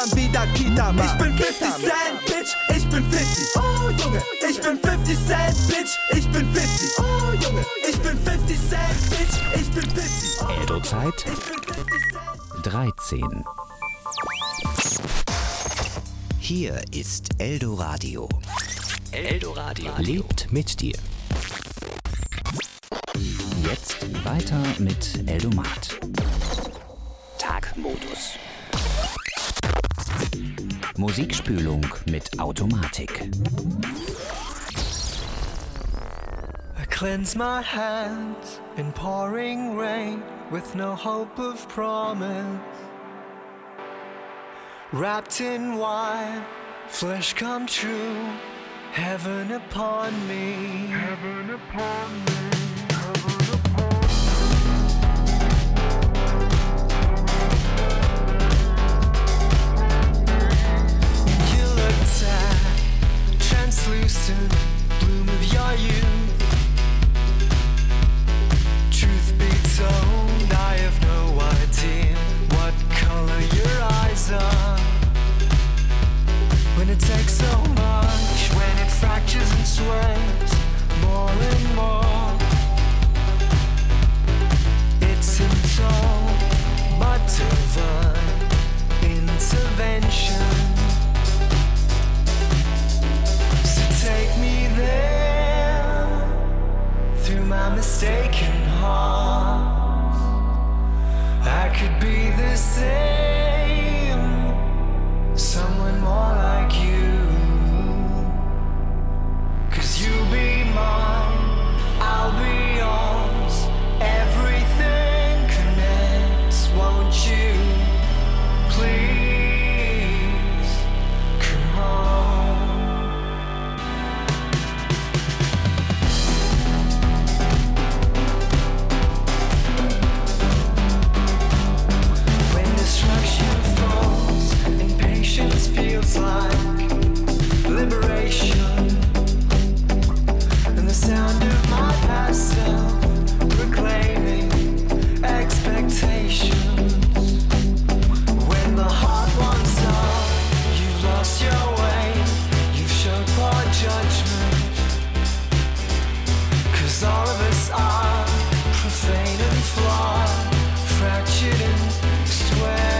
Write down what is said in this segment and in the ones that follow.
Mann wieder Kita, Mann. Ich bin 50 Cent, Bitch, ich bin 50. Oh, Junge, ich bin 50 Cent, Bitch, ich bin 50. Oh, Junge, ich bin 50 Cent, Bitch, ich bin 50. Eldo-Zeit 13. Hier ist Eldoradio. Eldoradio lebt mit dir. Jetzt weiter mit Eldomat. Tagmodus. Musikspülung mit Automatik. I cleanse my hands in pouring rain with no hope of promise. Wrapped in white, flesh come true, heaven upon me. Heaven upon me. Translucent bloom of your youth. Truth be told, I have no idea what color your eyes are. When it takes so much, when it fractures and sways more and more, it's untold but divine intervention. Take me there through my mistaken heart. I could be the same, someone more like you. 'Cause you'll be mine, I'll be yours. Everything connects, won't you? Please come home. Feels like liberation, and the sound of my past self proclaiming expectations. When the heart wants up, you've lost your way, you've shown poor judgment. 'Cause all of us are profane and flawed, fractured and swayed.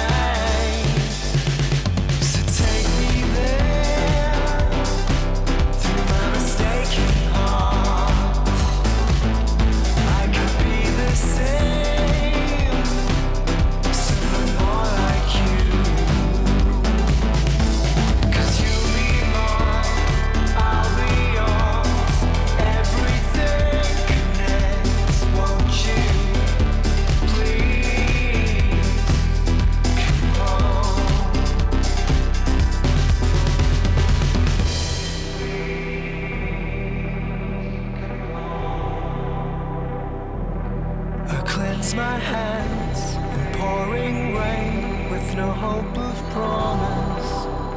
My hands in pouring rain with no hope of promise.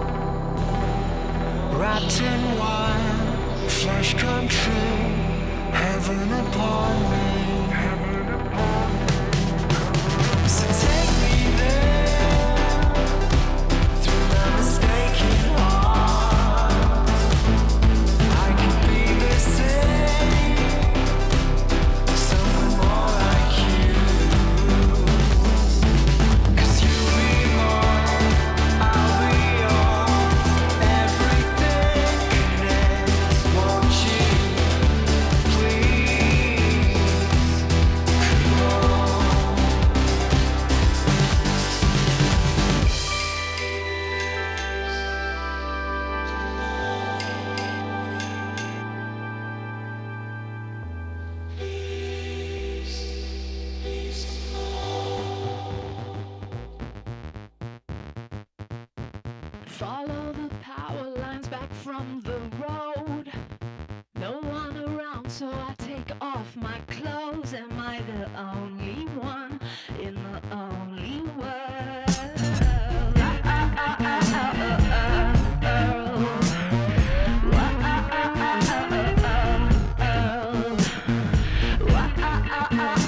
Wrapped in wine, flesh come true, heaven upon me. So take me there through my mistaken heart. I could be the same, someone more like you. Follow the power lines back from the road. No one around, so I take off my clothes. Am I the only one in the only world?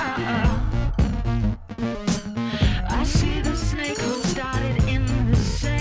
I see the snake who started in the sand.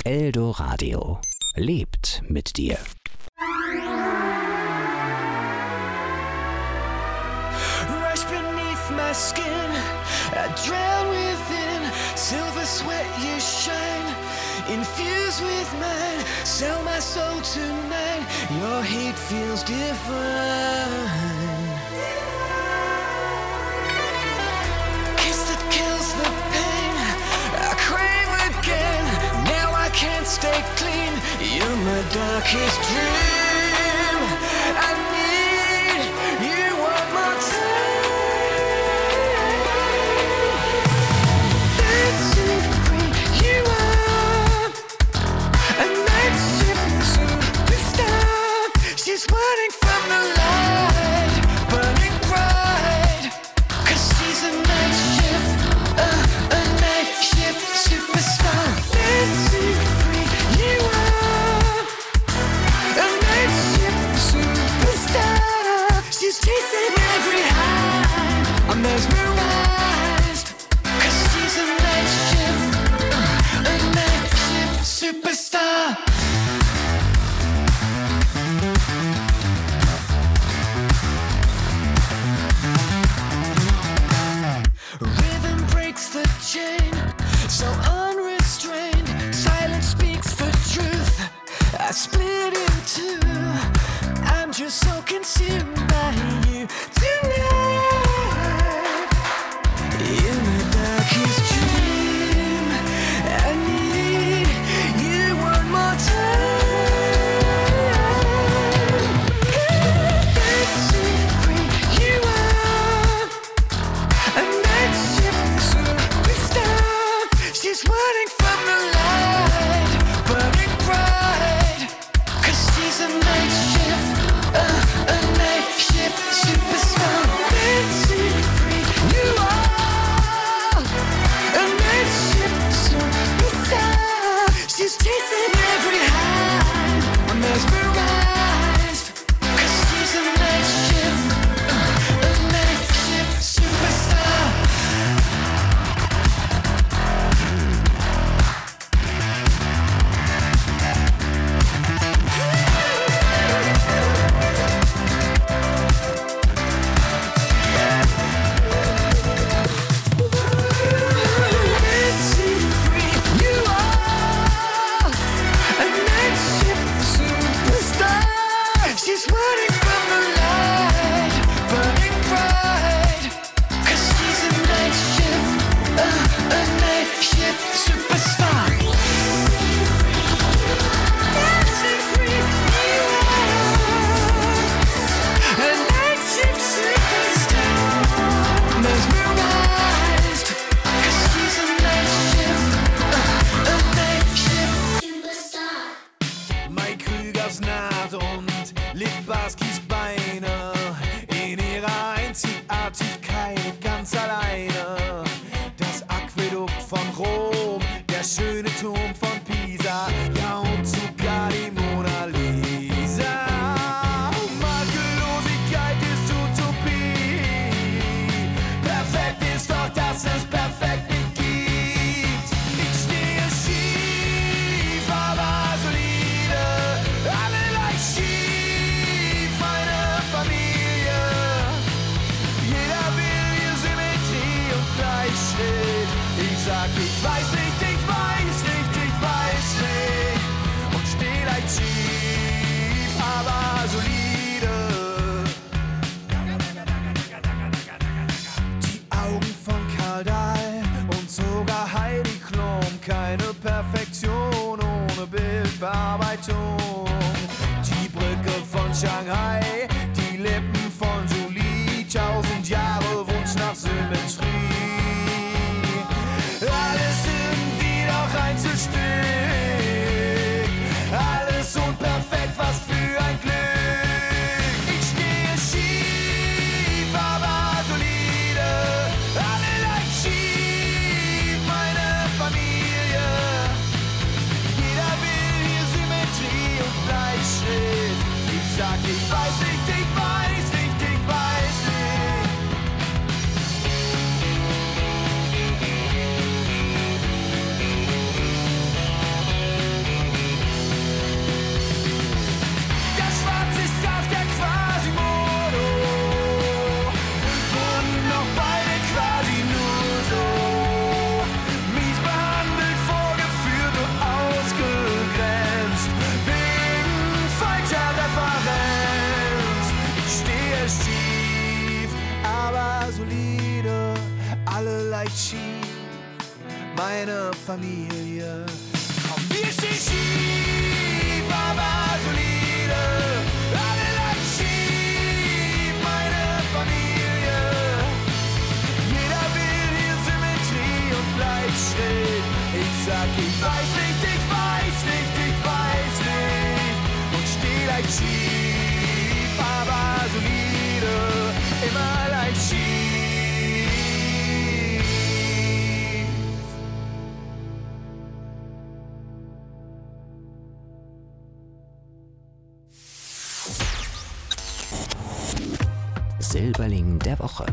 Eldoradio lebt mit dir. Rush beneath my skin, I drown within. Silver sweat you shine, infused with mine. Sell my soul tonight, your hate feels divine. Kiss that kills the pain, I crave again. Now I can't stay clean, you're my darkest dream. I need you one more time. Dancing free, you are a night shift superstar. She's running from the light, burning bright. 'Cause she's a night shift, a night shift superstar. Dancing free, you are a night shift superstar. She's chasing every high. I'm mesmerized. 'Cause she's a night shift superstar. Rhythm breaks the chain, so unrestrained. Silence speaks the truth. I split in two. I'm just so consumed by you tonight. In the darkest dream, I need you one more time. Dancing free, you are a night shift superstar. She's running from the light, burning bright. 'Cause she's a night shift, a night shift superstar. Dancing free, you are a night shift superstar. She's chasing every high. I'm mesmerized. 'Cause she's a night shift superstar. Dancing free, you are a night shift superstar. She's running from the light, burning bright. 'Cause she's a night shift, a night shift superstar. Dancing free, you are a night shift superstar. Mesmerized. 'Cause she's a night shift superstar. Mai Krügers Naht und Litbarskis Beine in ihrer Einzigartigkeit ganz alleine. Das Aquädukt von Rom, der schöne Turm von Pisa, ja und sogar die Mona Lisa. Makellosigkeit ist Utopie. Perfekt ist doch, dass es perfekt nicht gibt. Ich stehe schief, aber solide. Alle leicht schief, meine Familie. Jeder will hier Symmetrie und Gleichschritt. Ich sag, ich weiß nicht, ich weiß nicht, ich weiß nicht. Und steh leicht schief, aber solide. Die Augen von Karl Dahl und sogar Heidi Klum. Keine Perfektion ohne Bildbearbeitung. Die Brücke von Shanghai, die Lippen von Julie. 1000 Jahre Wunsch nach Symmetrie. Alles irgendwie doch Einzelstück. Alles unperfekt, was für ein Glück. Ich stehe schief, aber solide. Alle leicht schief, meine Familie. Jeder will hier Symmetrie Familie. Komm, wir stehen schief, aber solide. Alle lang schief, meine Familie. Jeder will hier Symmetrie und bleibt still. Ich sag, ich weiß nicht, ich weiß nicht, ich weiß nicht. Und steh leicht schief, aber solide. Immer leicht schief. Silberling der Woche.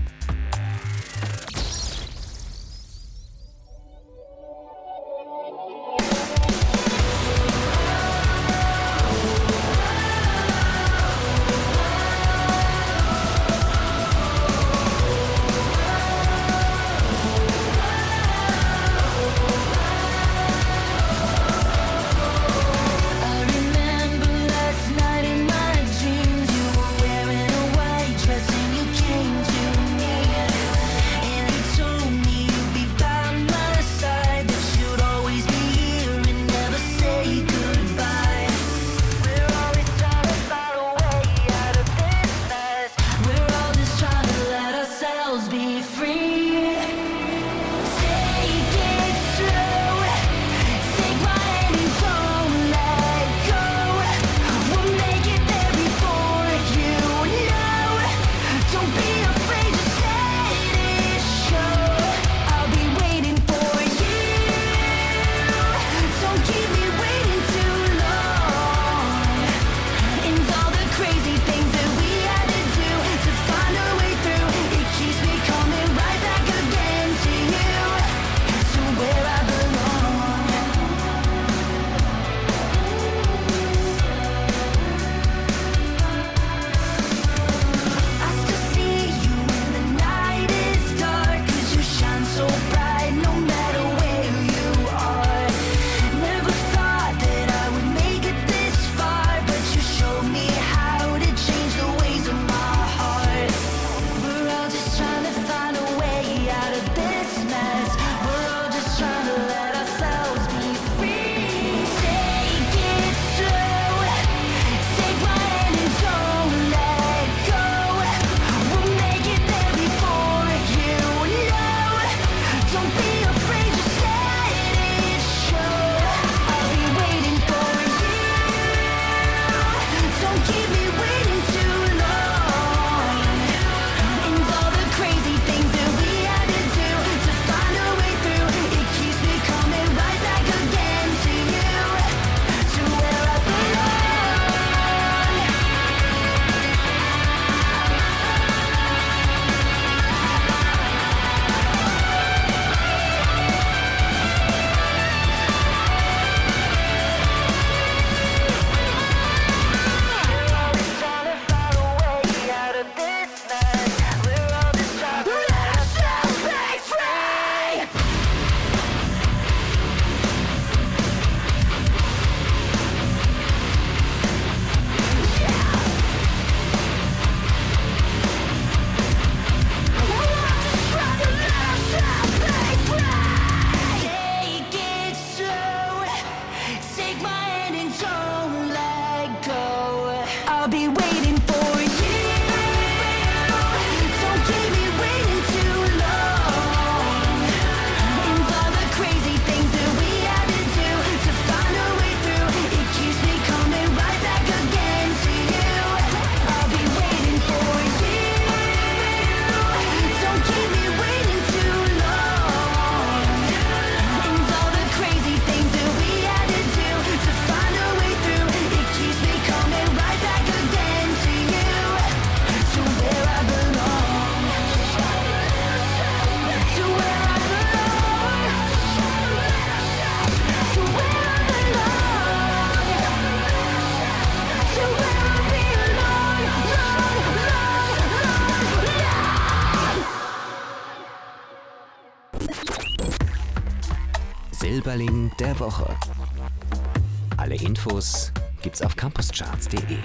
Silberling der Woche. Alle Infos gibt's auf campuscharts.de.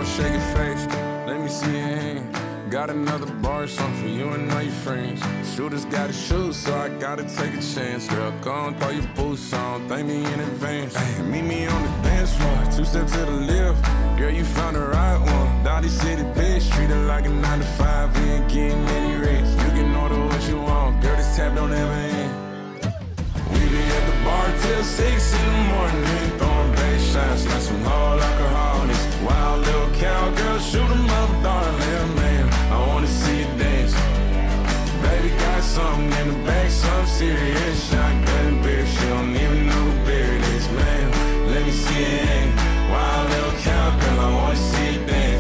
shake your face. Let me see your hand. Got another bar or something for you and all your friends. Shooters gotta shoot, so I gotta take a chance. Girl, go on, throw your boots on, thank me in advance. Ay, meet me on the dance floor, 2 steps to the left. Girl, you found the right one. Dottie City bitch, treat her like a 9 to 5. We ain't getting any rates. You can order what you want, girl, this tab don't ever end. We be at the bar till 6 in the morning, throwing bass shots like some whole alcoholics. Wild little cowgirl, shoot 'em up, darling, man. I wanna see you dance. Baby got something in the bag, something serious. Shotgun beer, she don't even know who beer it is, man. Let me see it hang. Wild little cowgirl, I wanna see you dance.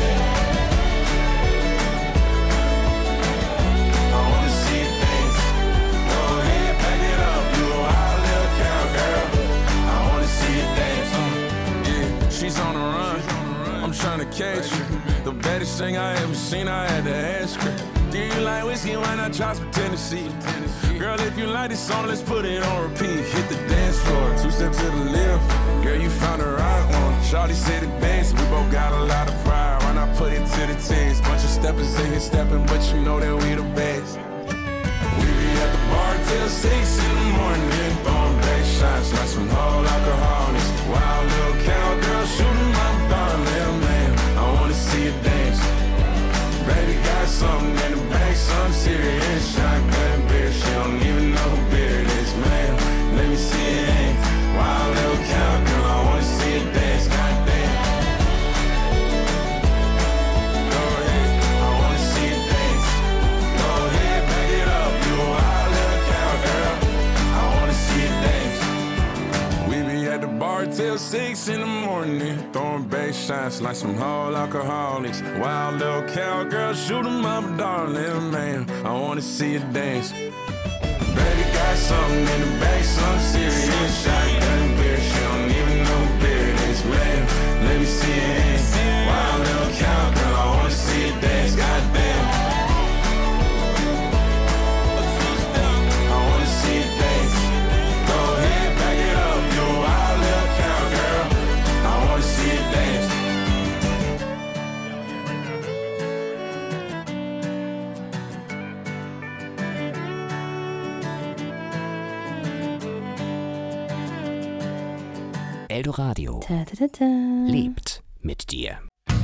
I wanna see you dance. Go ahead, back it up, you a wild little cowgirl. I wanna see you dance. Yeah, she's on the run. I'm tryna catch her. The baddest thing I ever seen, I had to ask her. Do you like whiskey when I drop some Tennessee? Girl, if you like this song, let's put it on repeat. Hit the dance floor, 2 steps to the left. Girl, you found the right one. Shawty said it best, we both got a lot of pride. Why not put it to the test? Bunch of steppers in here stepping, but you know that we the best. We be at the bar till 6 in the morning, throwing bass shots like some whole alcoholics. Wild little cowgirl, shoot 'em up, darling, man. I wanna see you dance. Baby got something in the bag, something serious. Shotgun beer, she don't even know who beer it is, man. Let me see it hang. Wild little cowgirl, I wanna see you dance, goddamn. Go ahead, I wanna see you dance. Go ahead, back it up, you a wild little cowgirl. I wanna see you dance. We be at the bar till 6 in the morning, throwing bass shots like some whole alcoholics. Wild little cowgirl, shoot 'em up, darling, man. I wanna see you dance. Baby got something in the bag, something serious. Shotgun beer, she don't even know who beer it is, man. Let me see it hands. Wild little cowgirl, I wanna see you dance, goddamn. I wanna see you dance. Go ahead, back it up, you a wild little cowgirl. I wanna see you dance. Eldoradio lebt mit dir.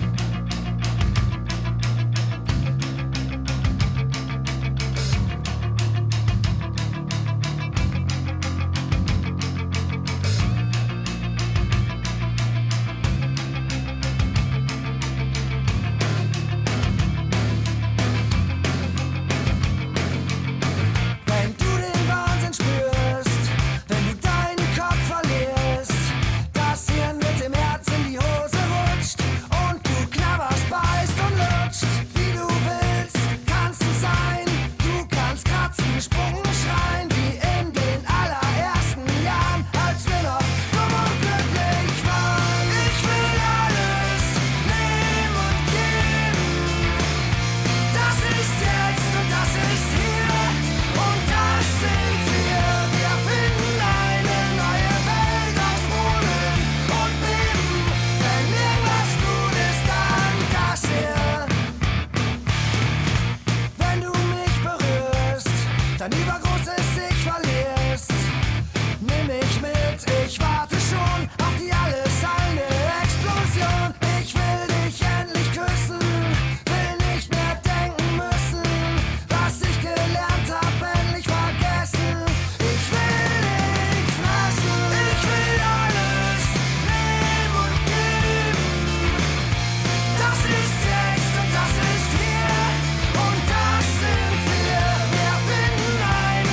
Wenn du den Wahnsinn spürst, wenn du deinen Kopf verlierst, das Hirn wird im Herzen die Hose rutscht und du knabberst, beißt und lutscht. Wie du willst, kannst du sein, du kannst kratzen, spucken, schreien, wie in den allerersten Jahren, als wir noch dumm und glücklich waren. Ich will alles nehmen und geben, das ist jetzt und das ist hier und das sind wir. Wir finden eine neue Welt aus Wohnen und Leben. Wenn irgendwas gut ist, dann das hier. Wenn du mich berührst, dein übergroßes Ich verlierst, nimm mich mit, ich warte schon auf die alles heilende Explosion. Ich will dich endlich küssen, will nicht mehr denken müssen, was ich gelernt hab, endlich vergessen. Ich will dich fressen, ich will alles nehmen und geben. Das ist jetzt und das ist hier und das sind wir. Wir finden eine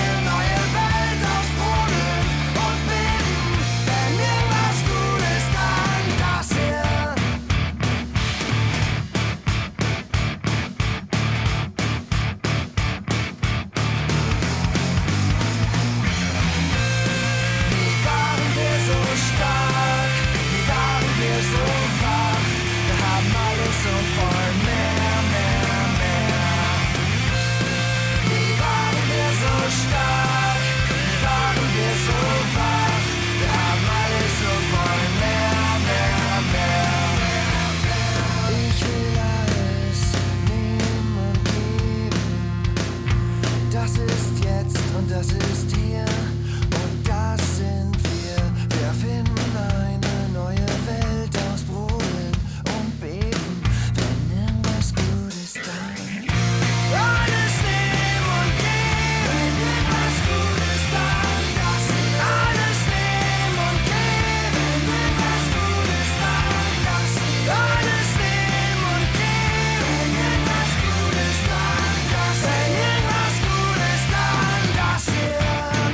ist jetzt und das ist hier und das sind wir. Wir finden eine neue Welt aus Brodeln und Beben, wenn irgendwas gut ist, dann alles nehmen und geben. Wenn irgendwas gut ist, dann das alles nehmen und geben. Wenn irgendwas gut ist, dann das alles nehmen und geben. Wenn irgendwas gut ist, dann das. Wenn irgendwas gut ist, dann das hier.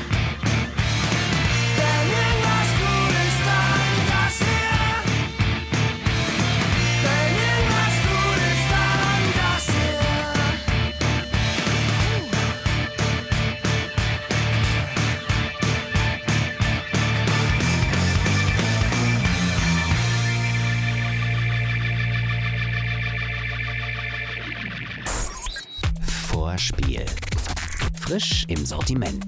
Wenn irgendwas gut ist, dann das hier. Wenn irgendwas gut ist, dann das hier. Vorspiel. Frisch im Sortiment.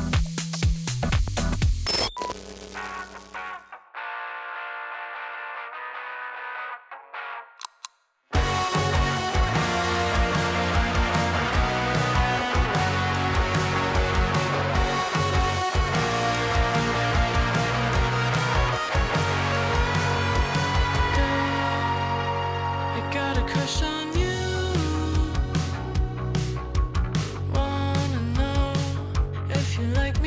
I got a crush on you. Wanna know if you like me.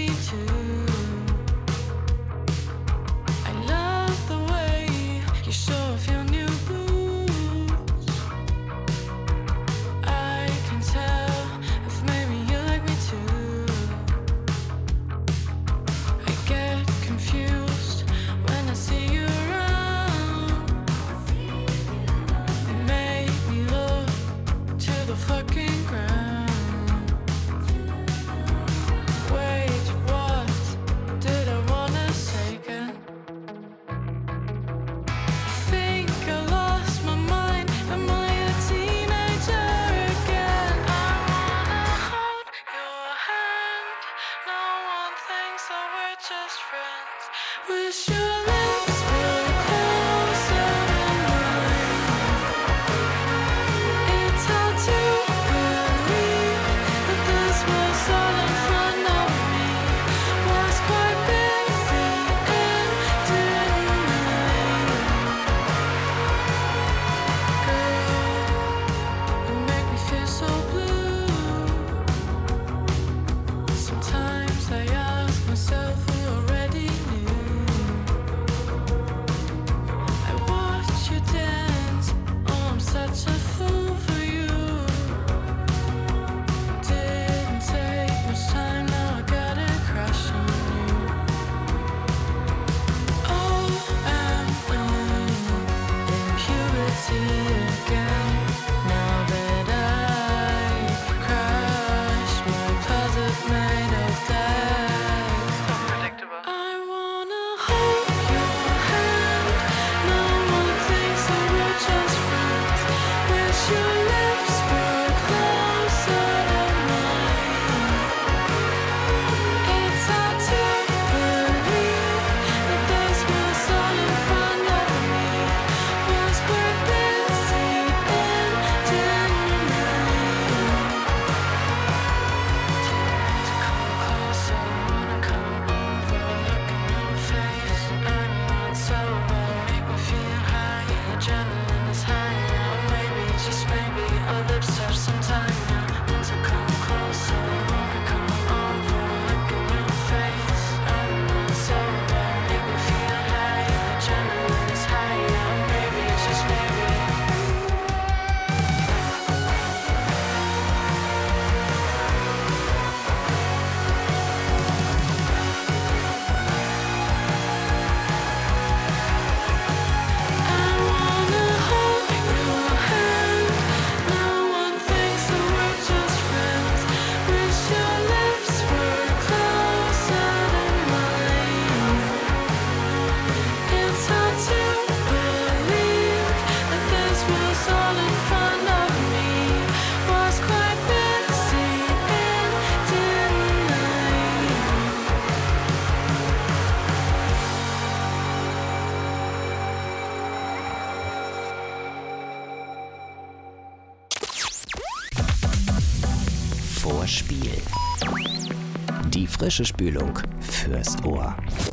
Hörspiel. Die frische Spülung fürs Ohr.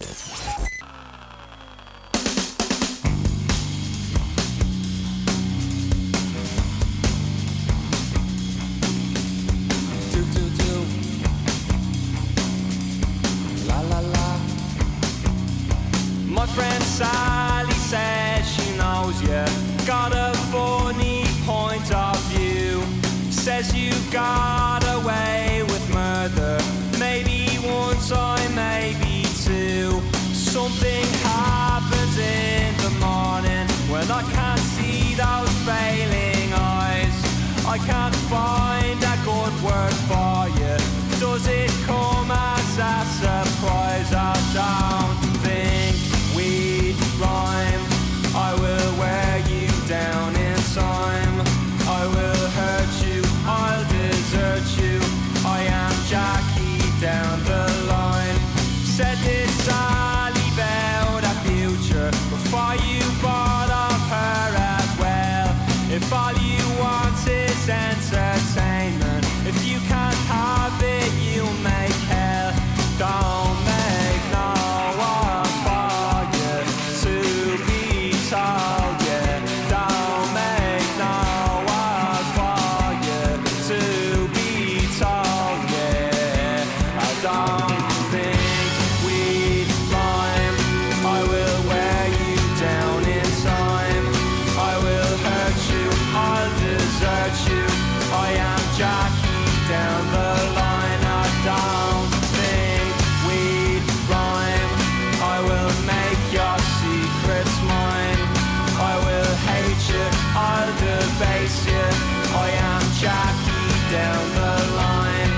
My friend Sally says she knows you got a funny point of view. Says you got away with murder, maybe one time, maybe two. Something happens in the morning when I can't see those failing eyes. I can't find a good word for you. Does it come as a surprise? I don't think we'd rhyme. I will wear you down in time. I will hurt you, I'll desert you. I am Jackie down the line. Said this Sally about a future before you bought off her as well. If all you want is entertainment, if you can't have it, you make hell. Don't make no one for you to be told, yeah. Don't make no one for you to be told, yeah. I don't think we'd rhyme. I will wear you down in time. I will hurt you, I'll desert you. I am Jackie down the line. I don't think we'd rhyme. I will make your secrets mine. I will hate you, I'll debase you. I am Jackie down the line.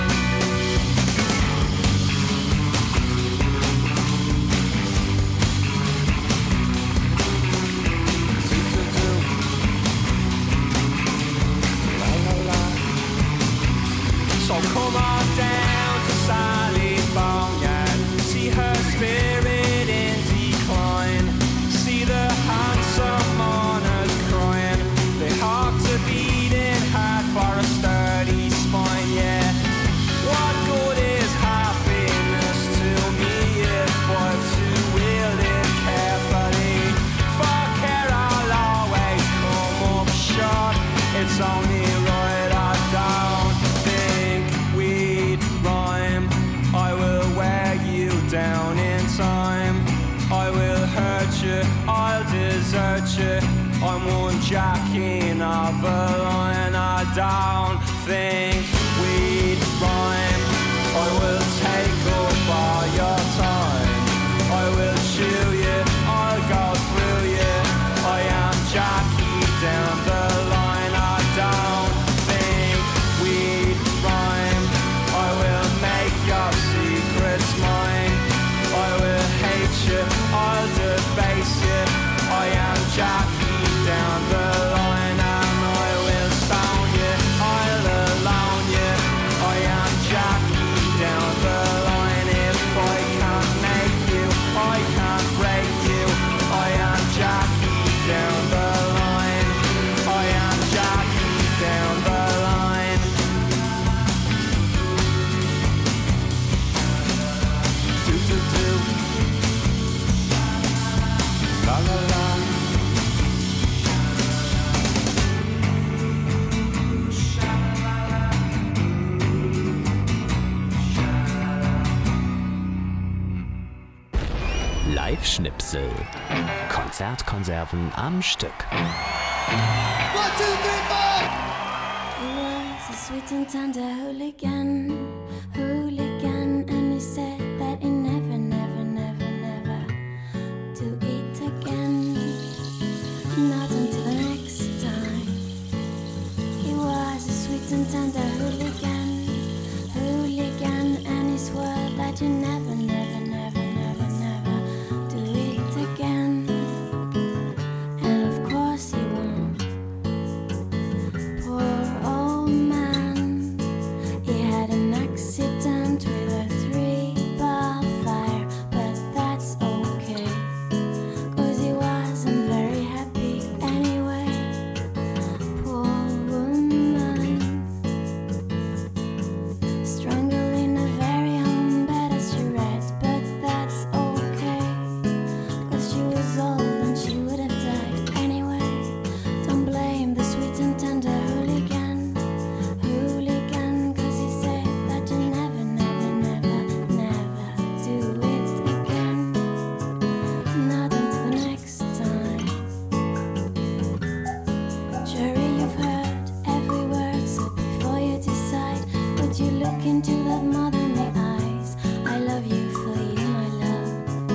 So come on down to Sally's boneyard. See her spirit in decline. See the handsome mourners crying. They have to beating hard for a sturdy spine, yeah. What good is happiness to me if I've to wield it carefully? For care I'll always come up short. It's only right I don't think we'd rhyme. I will wear you down in time. I will hurt you, I'll desert you. I'm one Jackie of a line. I don't think we'd rhyme. I will take up all your time. I will chew you, I'll go through you. I am Jackie down the line. I don't think we'd rhyme. I will make your secrets mine. I will hate you, I'll debase you. I am Jackie down the line. And I will stone you, I'll alone you. I am Jackie down the line. If I can't make you, I can't break you. I am Jackie down the line. I am Jackie down the line. Do do do. La la la. Live-Schnipsel. Konzertkonserven am Stück. 1, 2, 3, 4. He was a sweet and tender hooligan, and he said that he never, never, never, never do it again. Not until the next time. He was a sweet and tender hooligan, and he swore that you never, never, never, never, never do it again. And of course he won't. Poor old man, he had an accident. you look into that motherly eyes? I love you for you, my love.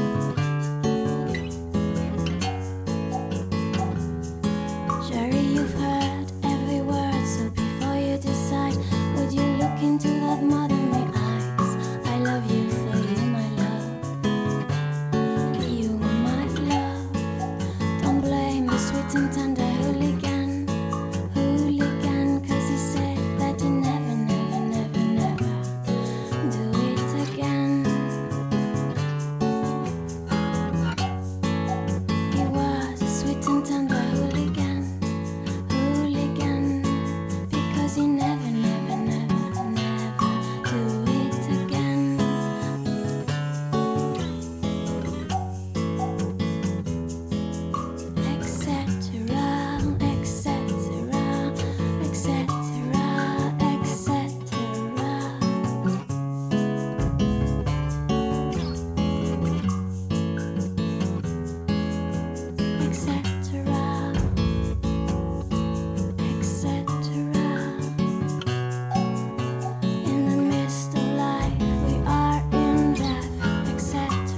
Sherry, you've heard every word, so before you decide, would you look into that motherly eyes? I love you for you, my love. You, my love. Don't blame the sweet and tender hooligan, 'cause he said that you never, never, never, never do it again. He was a sweet and tender hooligan, because he never, never, never, never do it again. Etc., etc., etc., in the midst of life, we are in death, etc.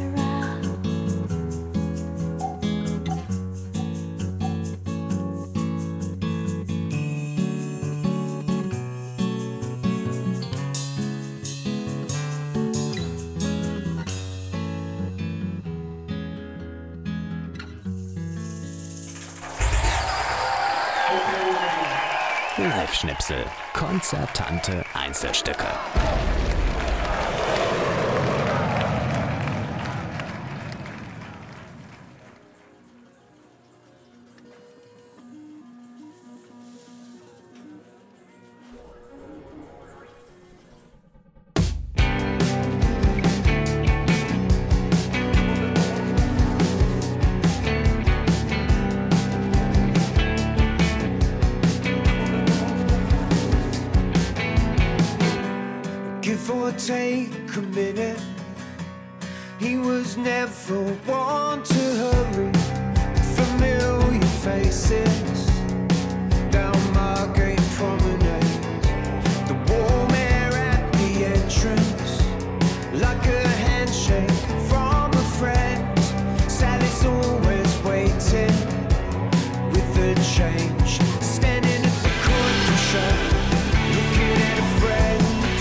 Live-Schnipsel. Konzertante Einzelstücke. Give or take a minute, he was never one to hurry. Familiar faces down Margate Promenade, the warm air at the entrance, like a handshake from a friend. Sally's always waiting with the change, standing at the corner shop, looking at a friend.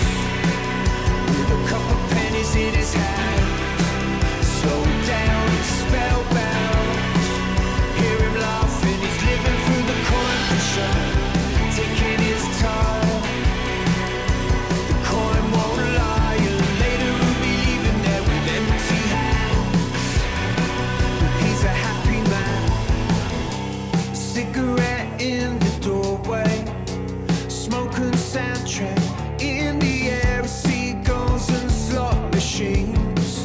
A couple pennies in his hand, slow down, spellbound. Hear him laughing, he's living through the corner shop, taking his time. The coin won't lie, and later he'll be leaving there with empty hands. But he's a happy man. A cigarette in the doorway, smoking soundtrack in the air. Seagulls and slot machines,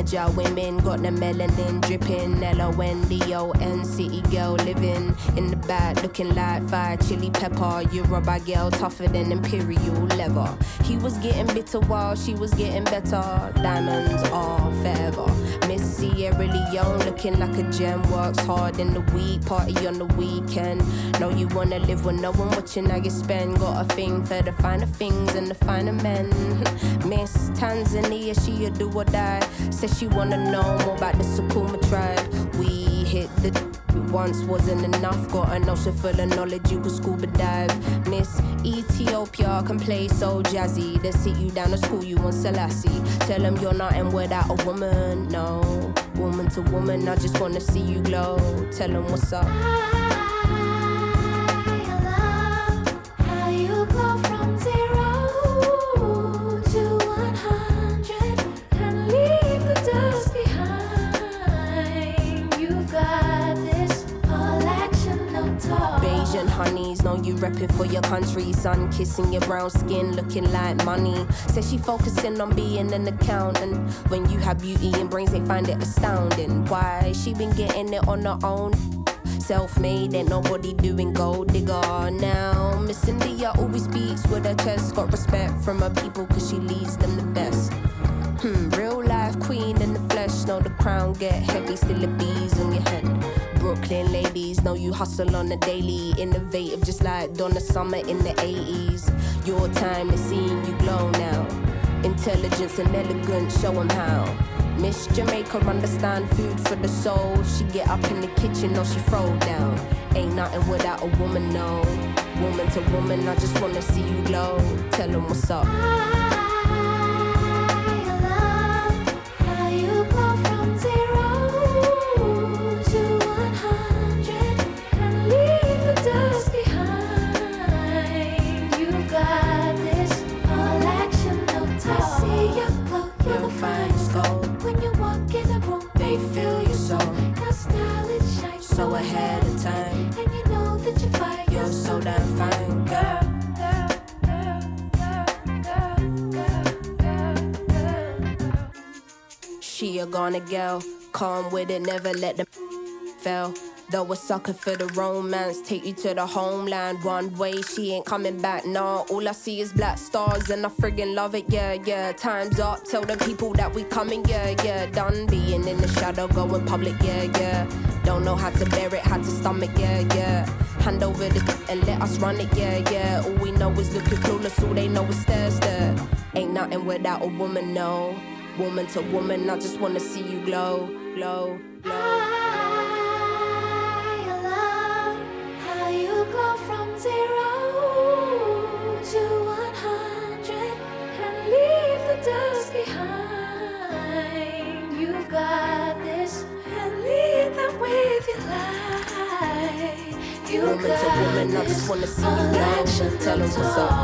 manager women, got the melanin dripping. L-O-N-D-O-N, city girl living in the back, looking like fire chili pepper. You're a bad girl, tougher than imperial leather. He was getting bitter while she was getting better. Diamonds are forever. Miss Sierra Leone, looking like a gem. Works hard in the week, party on the weekend. Know you wanna live with no one watching how you spend. Got a thing for the finer things and the finer men. Miss Tanzania, she a do or die. Says she wanna know more about the Sukuma tribe. We hit the once wasn't enough. Got an ocean full of knowledge, you could scuba dive. Miss Ethiopia can play so jazzy. They sit you down to school, you want Selassie. Tell them you're nothing without a woman, no. Woman to woman, I just wanna see you glow. Tell them what's up. Honeys, know you reppin' for your country. Sun kissing your brown skin, looking like money. Says she focusing on being an accountant. When you have beauty and brains, they find it astounding. Why? She been getting it on her own. Self-made, ain't nobody doing gold digger now. Miss India always speaks with her chest. Got respect from her people cause she leads them the best. Real life queen in the flesh. Know the crown get heavy, still the bees on your head. Brooklyn ladies, know you hustle on the daily. Innovative just like Donna Summer in the 80s. Your time is seeing you glow now. Intelligence and elegance, show them how. Miss Jamaica understand food for the soul. She get up in the kitchen or she throw down. Ain't nothing without a woman, no. Woman to woman, I just wanna see you glow. Tell them what's up. So ahead of time, and you know that you're fine. You're so damn fine, girl. She a gonna girl, calm with it, never let them fail. Though a sucker for the romance, take you to the homeland. One way, she ain't coming back, nah. All I see is black stars and I friggin' love it, yeah, yeah. Time's up, tell the people that we coming, yeah, yeah. Done being in the shadow, going public, yeah, yeah. Don't know how to bear it, how to stomach, yeah, yeah. Hand over the and let us run it, yeah, yeah. All we know is looking clueless, all they know is stare, stare. Ain't nothing without a woman, no. Woman to woman, I just wanna see you glow, glow, glow. Go from 0 to 100 and leave the dust behind. You've got this and lead them with your light. You woman got to woman, I just wanna see you glow. Tell them what's up.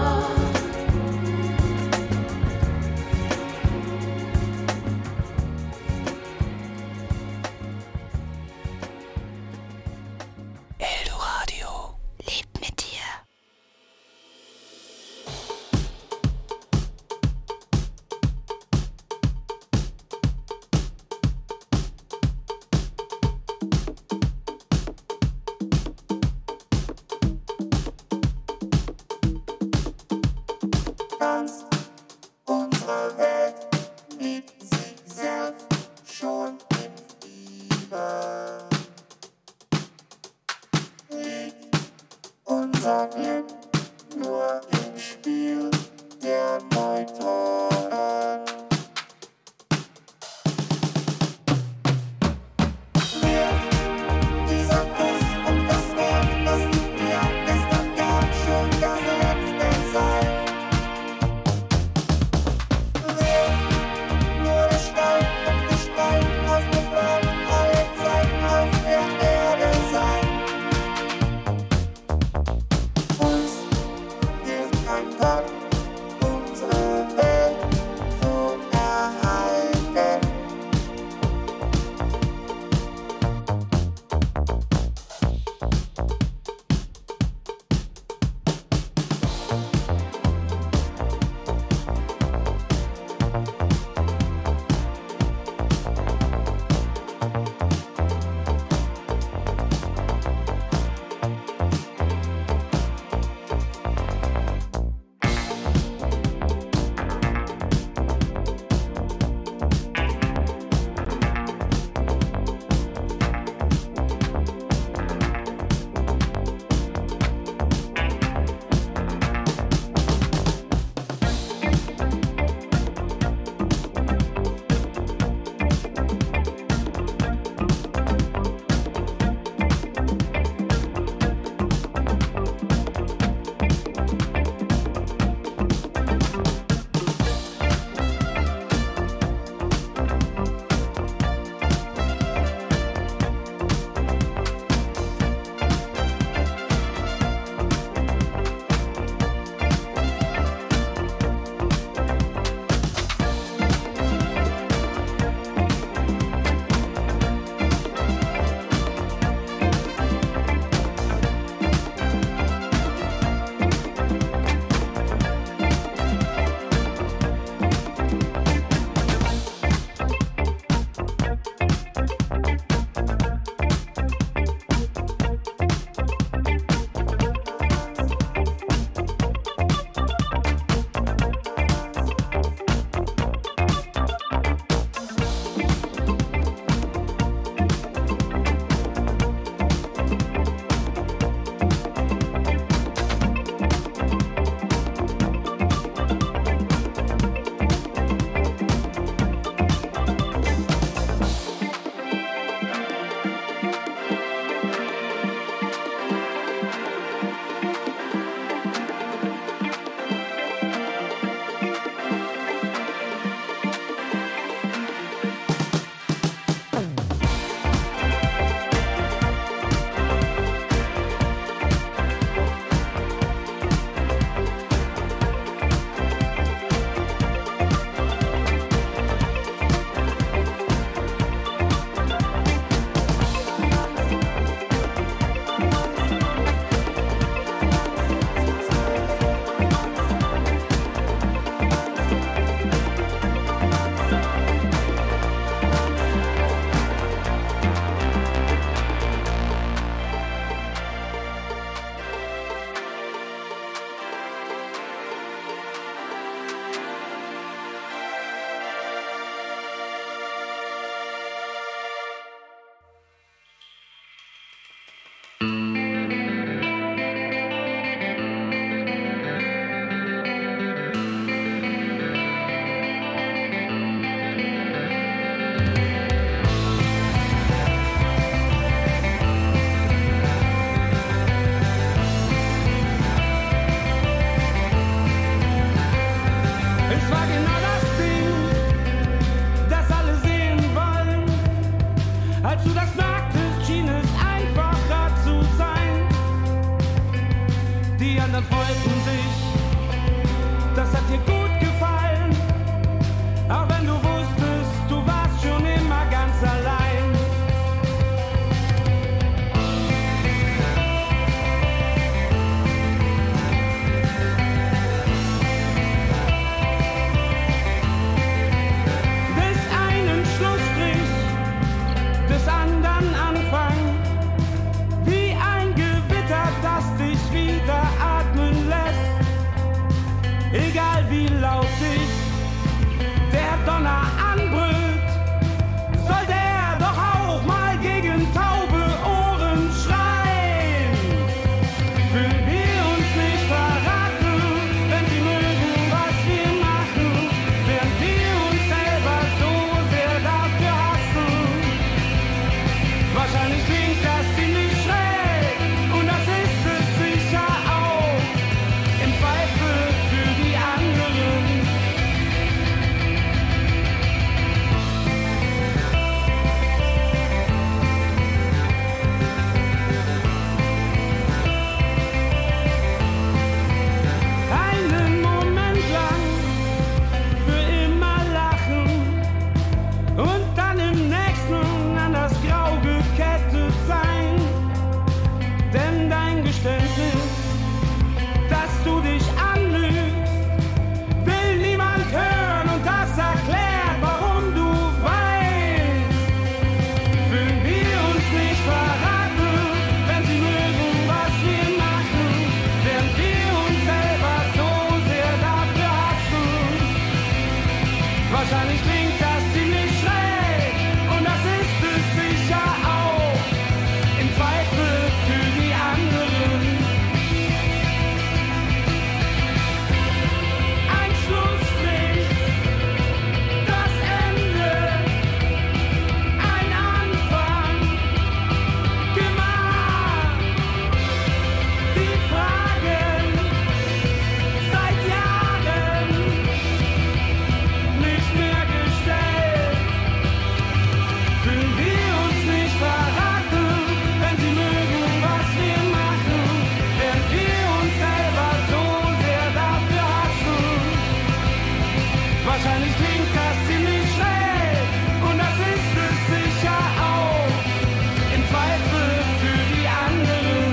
egal wie laut sich der Donner anbrüllt, sollte er doch auch mal gegen taube Ohren schreien. Fühlen wir uns nicht verraten, wenn sie mögen, was wir machen, während wir uns selber so sehr dafür hassen. Wahrscheinlich klingt das ziemlich schräg und das ist es sicher auch, im Zweifel für die anderen. Einen Moment lang für immer lachen und dann im nächsten an das Grau gekettet sein. Denn dein Geständnis, dass du dich anlügst, will niemand hören und das erklärt, warum du weißt. Fühlen wir uns nicht verraten, wenn sie mögen, was wir machen, während wir uns selber so sehr dafür hassen. Wahrscheinlich klingt das ziemlich schräg und das ist es sicher auch, im Zweifel für die anderen. Ein Schlussstrich, das Ende, ein Anfang, gemacht. Die Fragen seit Jahren nicht mehr gestellt. Fühlen wir uns nicht verraten, wenn sie mögen, was wir machen, während wir uns selber so sehr dafür hassen. Wahrscheinlich klingt das ziemlich schräg und das ist es sicher auch, im Zweifel für die anderen.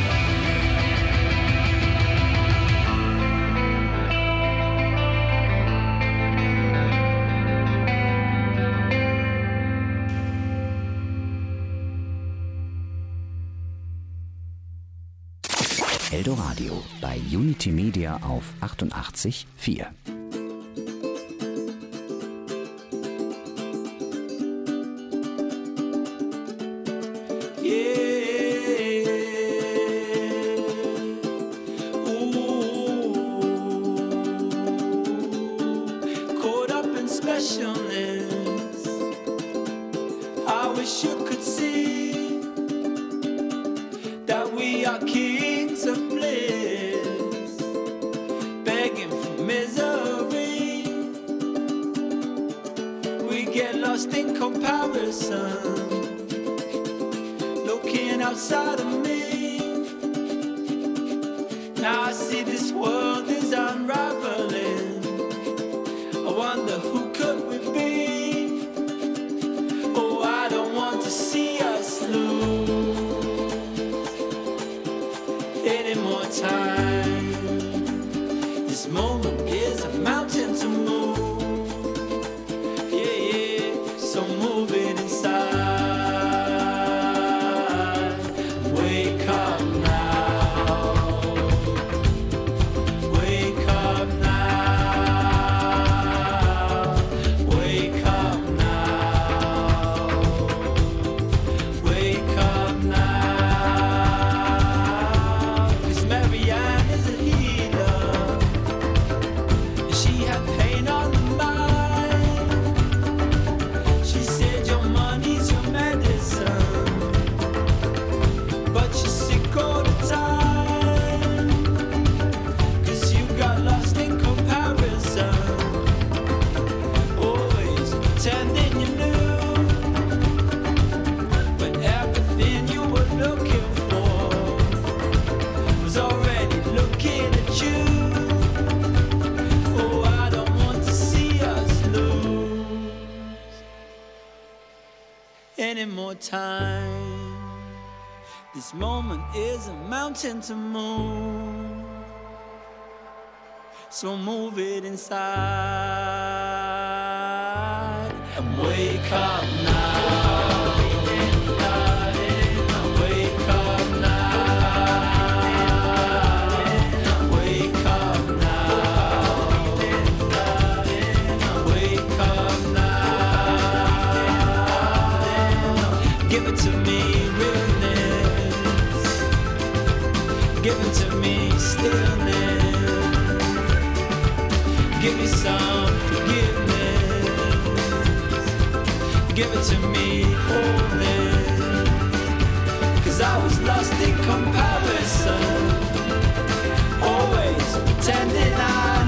Eldoradio bei Unity Media auf 88,4. Caught up in specialness. I wish you could see that we are kings of bliss, begging for misery. We get lost in comparison, looking outside of me. Now I see this world is unraveling. I wonder who could we be? Oh, I don't want to see us lose any more time. This moment is a mountain to move. Yeah, yeah, so move it inside. Wake up now. Wake up now. Wake up now. Wake up now. 'Cause Marianne is a healer. She had pain on the mind. She said your money's your medicine, but you're sick all the time. 'Cause you got lost in comparison, always pretending you knew, when everything you were looking for was already looking at you. Oh, I don't want to see us lose any more time. This moment is a mountain to move, so move it inside and wake up now. Wake up now. Wake up now. Give me some forgiveness. Give it to me wholly. 'Cause I was lost in comparison, always pretending I